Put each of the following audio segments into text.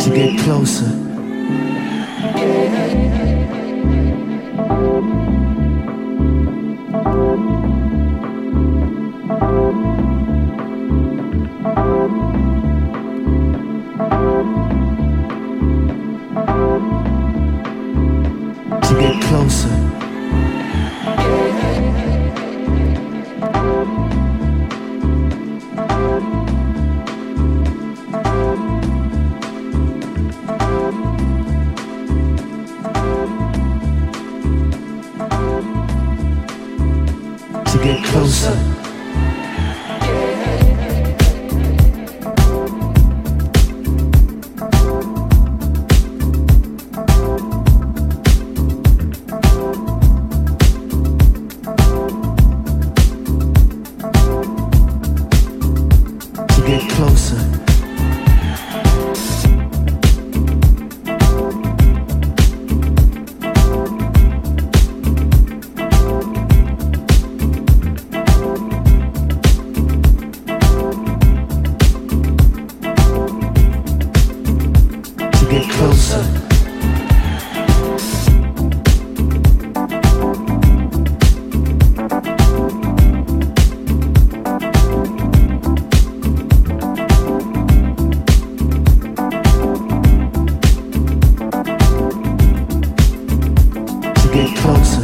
to get closer. To get closer. To get closer. To get closer. To get closer. To get closer.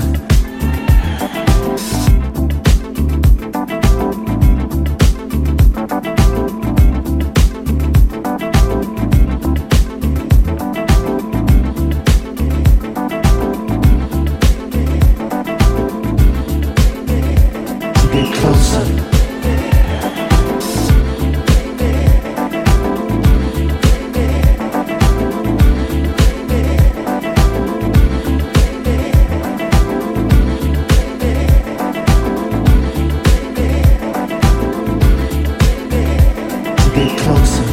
To get closer. To get closer.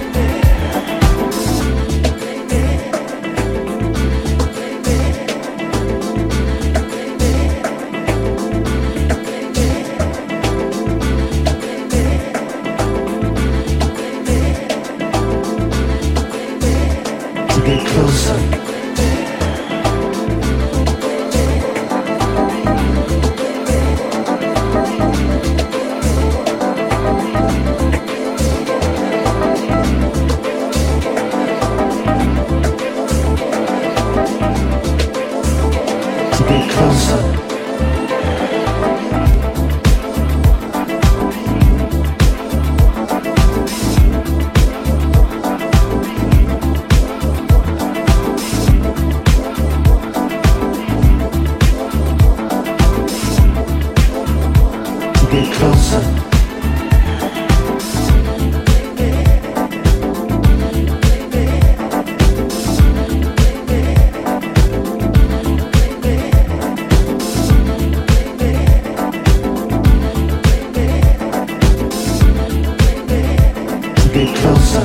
To get closer. To get closer. To get closer. To get closer.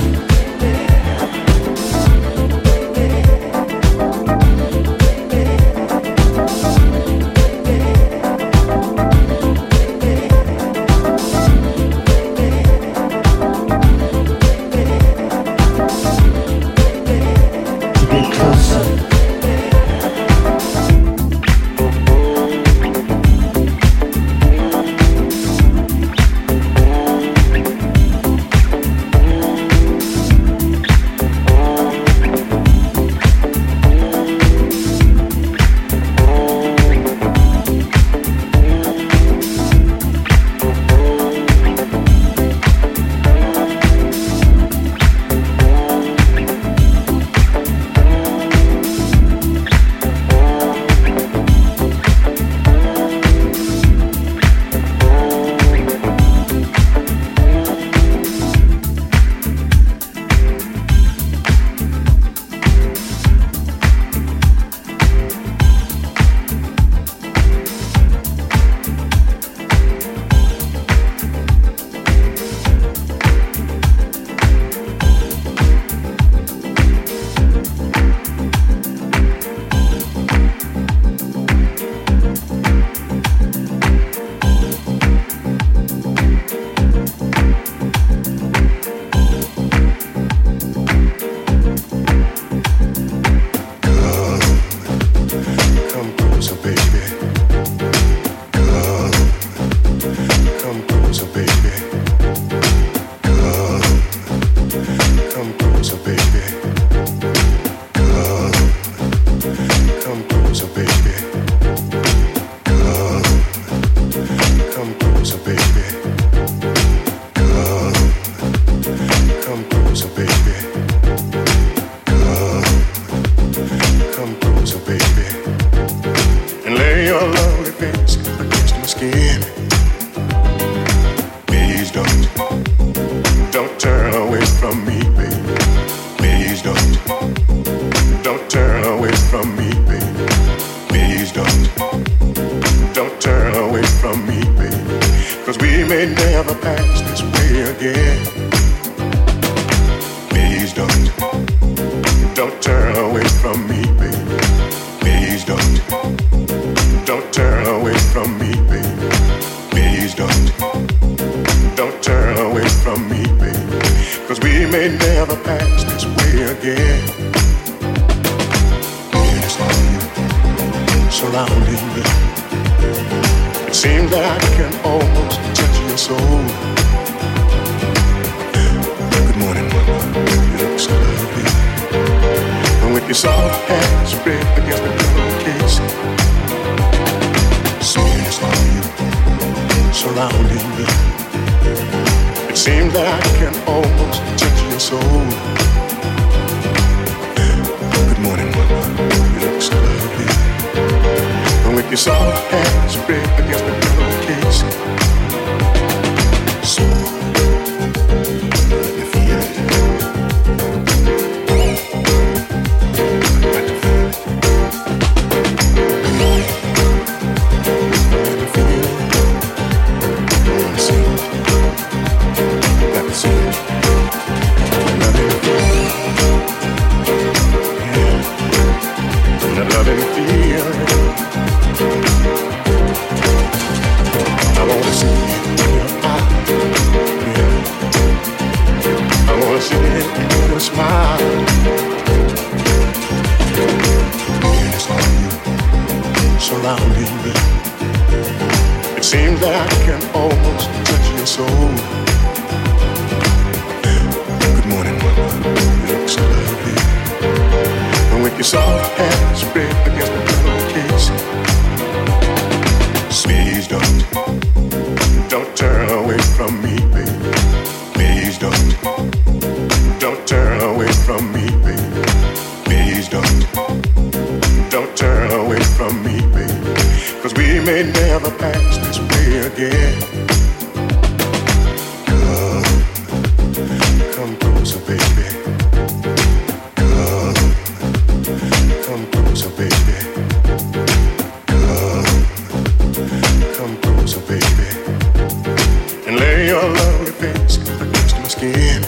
To get closer. Come closer, baby. Come closer, baby. Come closer, baby. Come closer, baby. Come closer, baby. And lay your lovely face against my skin. Please don't turn away from me, baby. Please don't turn away from me, baby. Please don't turn away from me, baby. 'Cause we may never pass this way again. Please don't turn away from me, baby. Please don't turn away from me, baby. Please don't turn away from me, baby. 'Cause we may never pass this way again. It's all you surrounding me. It seems that I can almost touch your soul. Good morning, mama. You look so lovely. And with your soft hands spread against the pillowcase, sweet is all you surrounding me. It seems that I can almost touch your soul. Good morning, mama. You look so lovely. And with your soft hands spread against the pillowcase, so let me feel it. Let me feel it. Let me feel it. I wanna see it. Got to see it. Let me feel it. Yeah. Let me feel it. I wanna see it in your eyes, yeah. I wanna see it in your smile. Yeah, it's all you surrounding me. It seems that I can almost touch your soul. Good morning, mama. You look so lovely. And with your soft hands spread against the pillowcase, please don't turn away from me, baby. Please don't turn away from me, baby. Please don't turn away from me, baby. 'Cause we may never pass this way again. Come closer, baby. Come closer, baby. Come closer, baby. And lay your lovely face against my skin.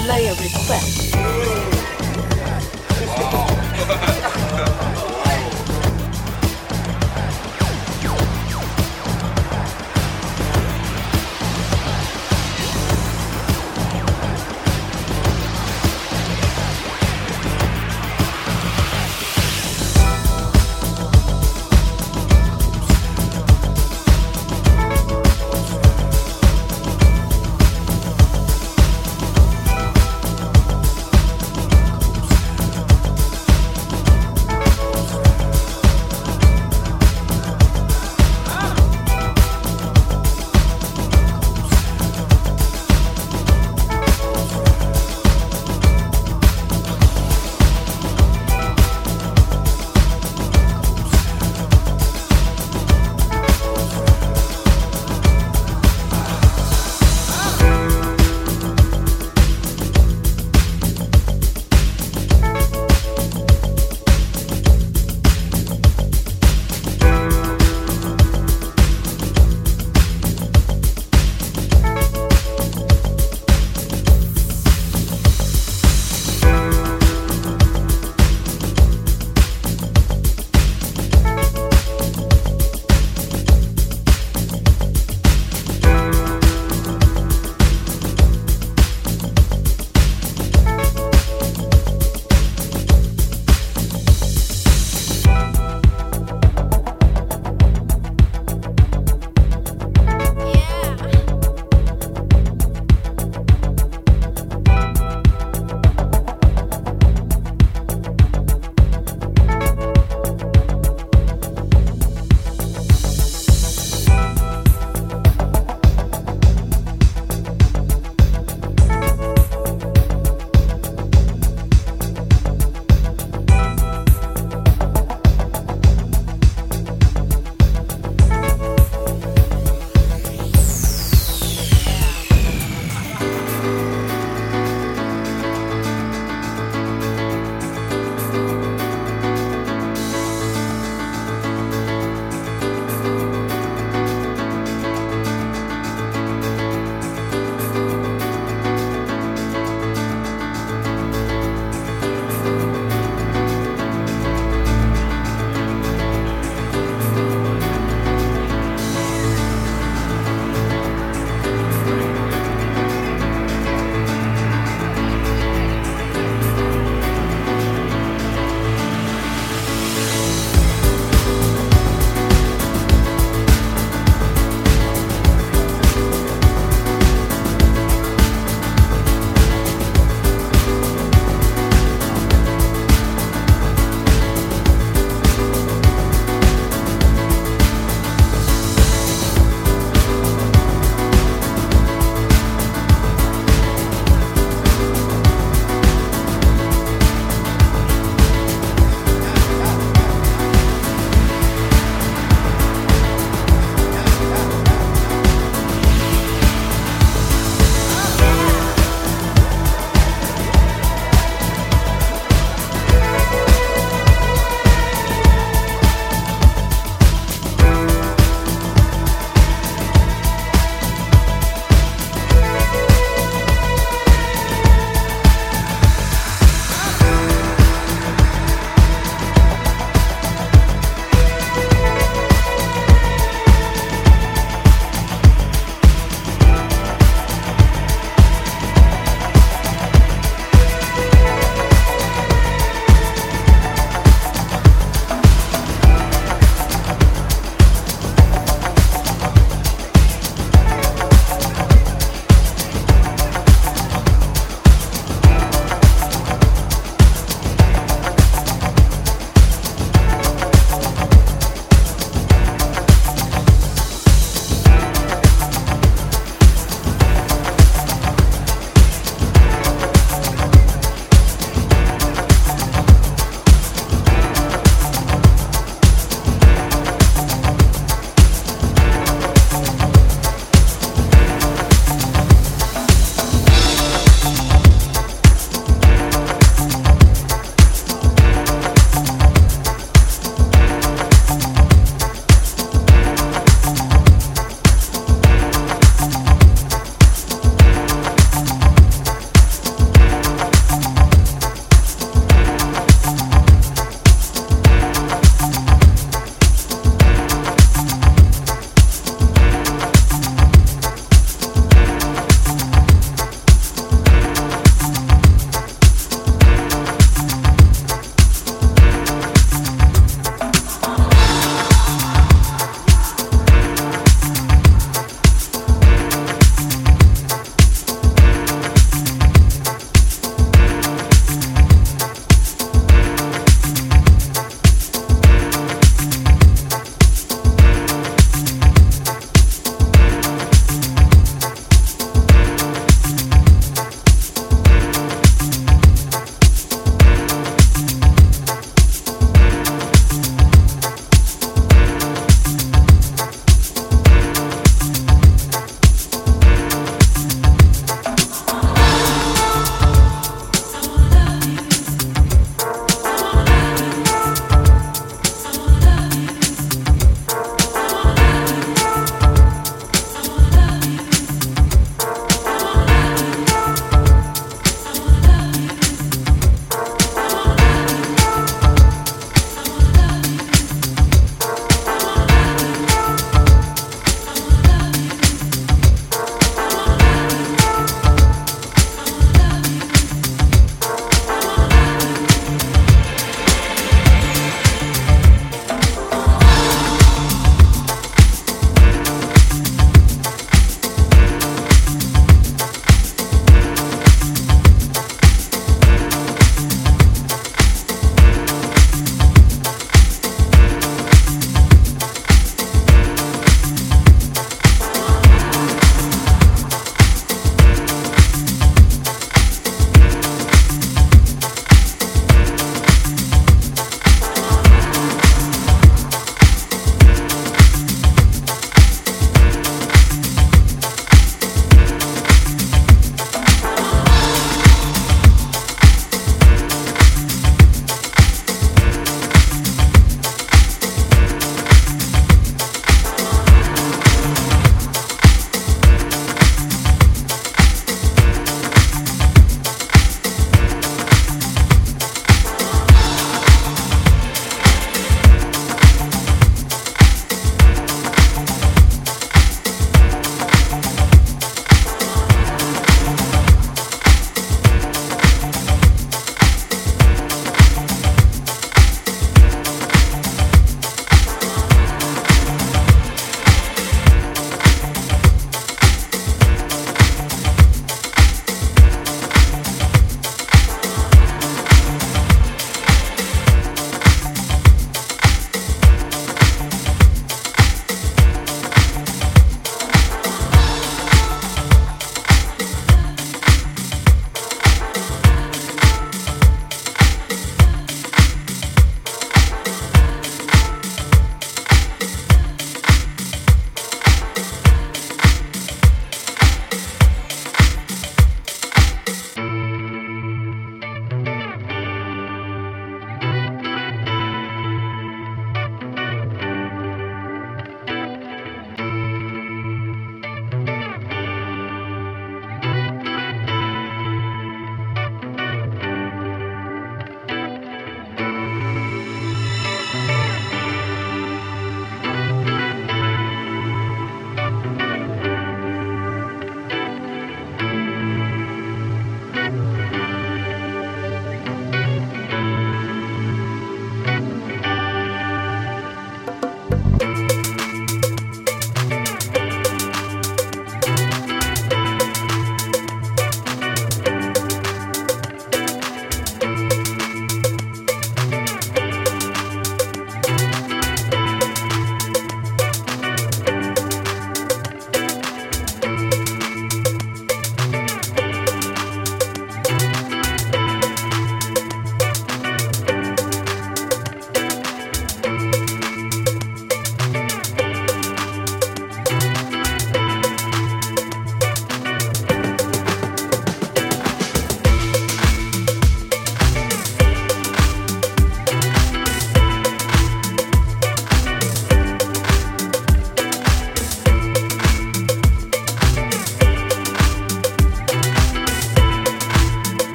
relay a request.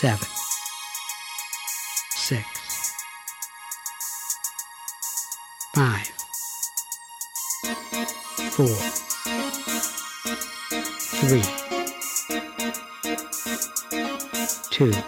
7, 6, 5, 4, 3, 2, 1.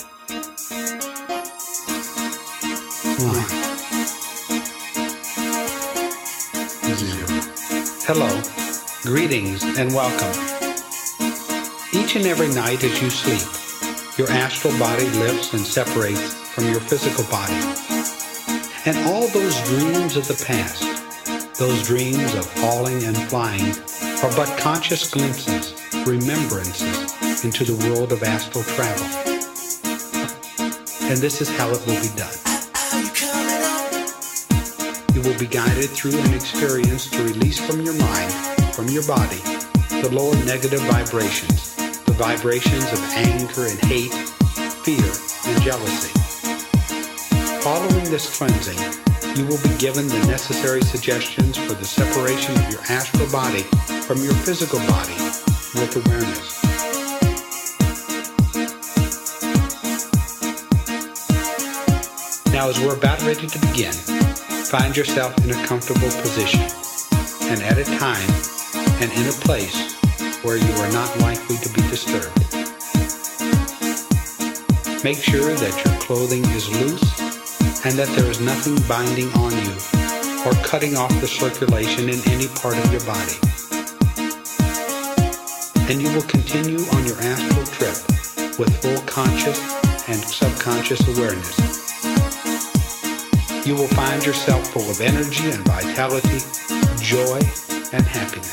Hello, greetings, and welcome. Each and every night as you sleep, your astral body lifts and separates from your physical body. And all those dreams of the past, those dreams of falling and flying, are but conscious glimpses, remembrances into the world of astral travel. And this is how it will be done. You will be guided through an experience to release from your mind, from your body, the lower negative vibrations, the vibrations of anger and hate, fear and jealousy. Following this cleansing, you will be given the necessary suggestions for the separation of your astral body from your physical body with awareness. Now, as we're about ready to begin, find yourself in a comfortable position and at a time and in a place where you are not likely to be disturbed. Make sure that your clothing is loose and that there is nothing binding on you or cutting off the circulation in any part of your body. And you will continue on your astral trip with full conscious and subconscious awareness. You will find yourself full of energy and vitality, joy and happiness.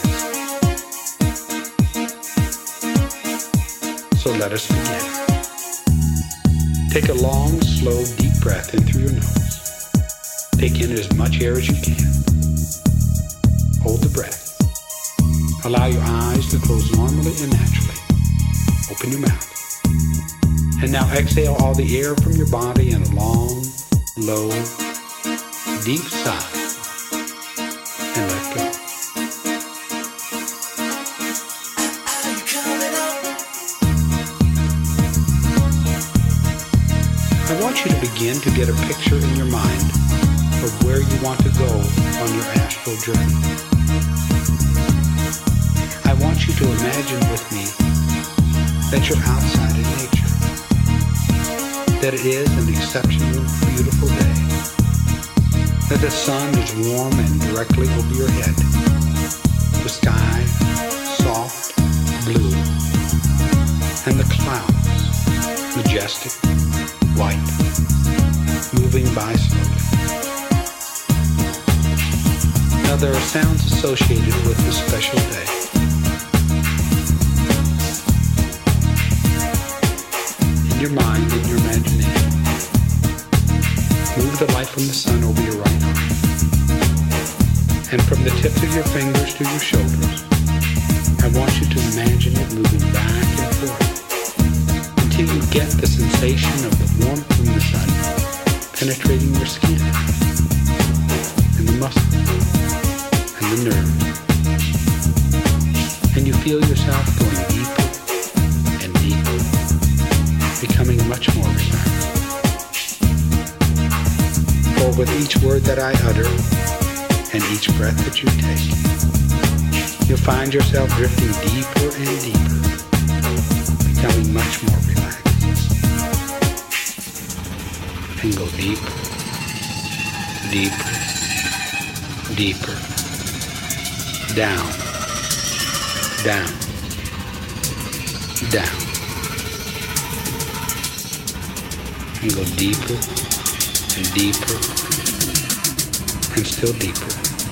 So let us begin. Take a long, slow, deep breath in through your nose. Take in as much air as you can. Hold the breath. Allow your eyes to close normally and naturally. Open your mouth. And now exhale all the air from your body in a long, low, deep sigh. And let go. I want you to begin to get a picture in your mind of where you want to go on your astral journey. I want you to imagine with me that you're outside in nature, that it is an exceptional, beautiful day, that the sun is warm and directly over your head, the sky soft blue, and the clouds majestic, white, moving by slowly. Now there are sounds associated with this special day. In your mind, in your imagination, move the light from the sun over your right arm. And from the tips of your fingers to your shoulders, I want you to imagine it moving back and forth until you get the sensation of the warmth from the sun penetrating your skin and the muscles and the nerves. And you feel yourself going deeper and deeper, becoming much more relaxed. For with each word that I utter and each breath that you take, you'll find yourself drifting deeper and deeper, becoming much more relaxed. And go deeper, deeper, deeper, down, down, down. And go deeper and deeper and still deeper.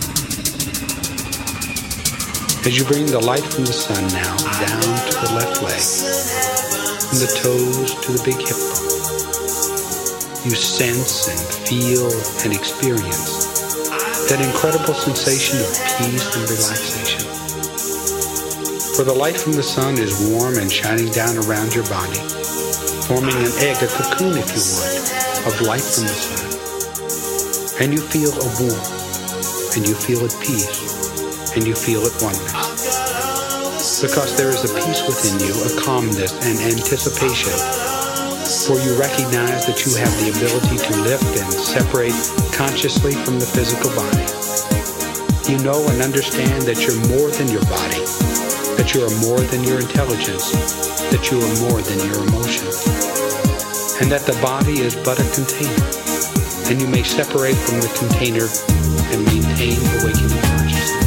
As you bring the light from the sun now down to the left leg, from the toes to the big hip bone, you sense and feel and experience that incredible sensation of peace and relaxation. For the light from the sun is warm and shining down around your body, forming an egg, a cocoon if you would, of light from the sun. And you feel a warmth, and you feel at peace, and you feel at oneness. Because there is a peace within you, a calmness and anticipation for you recognize that you have the ability to lift and separate consciously from the physical body. You know and understand that you're more than your body, that you are more than your intelligence, that you are more than your emotions, and that the body is but a container, and you may separate from the container and maintain awakening consciousness.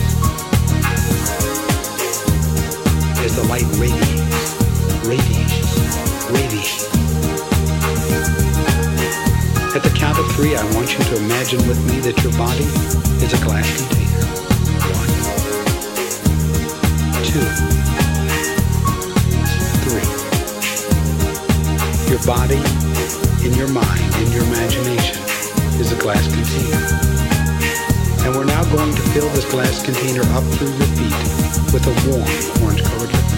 As the light radiates. At the count of 3, I want you to imagine with me that your body is a glass container. 1, 2, 3. Your body, in your mind, in your imagination, is a glass container. And we're now going to fill this glass container up through your feet with a warm orange-colored liquid.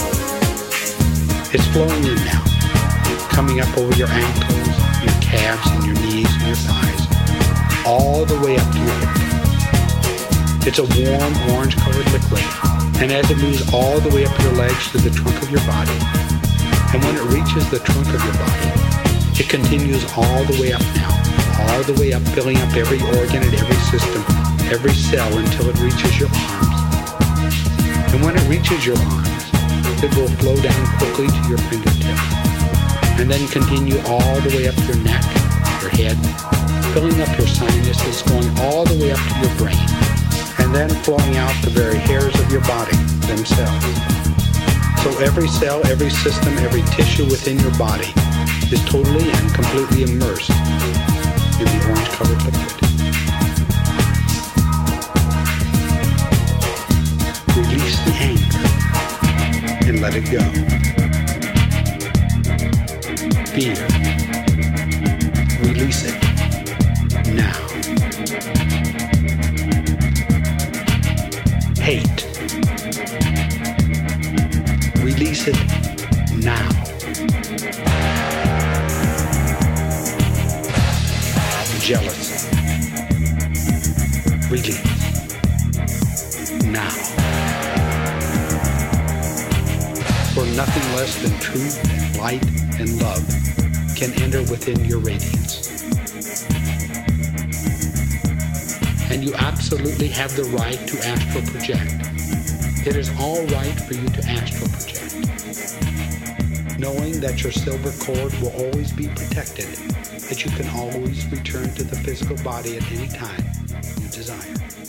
It's flowing in now, coming up over your ankles, your calves, and your knees and your thighs, all the way up to your hip. It's a warm orange-colored liquid, and as it moves all the way up your legs to the trunk of your body, and when it reaches the trunk of your body, it continues all the way up now, all the way up, filling up every organ and every system, every cell until it reaches your arms. And when it reaches your arms, it will flow down quickly to your fingertips, and then continue all the way up your neck, your head, filling up your sinuses, going all the way up to your brain, and then flowing out the very hairs of your body themselves. So every cell, every system, every tissue within your body is totally and completely immersed in the orange-colored liquid. Release the anger and let it go. Fear. Release it now. Hate. Release it now. Jealousy. Release now. For nothing less than truth and light and love can enter within your radiance. And you absolutely have the right to astral project. It is all right for you to astral project, knowing that your silver cord will always be protected, that you can always return to the physical body at any time you desire.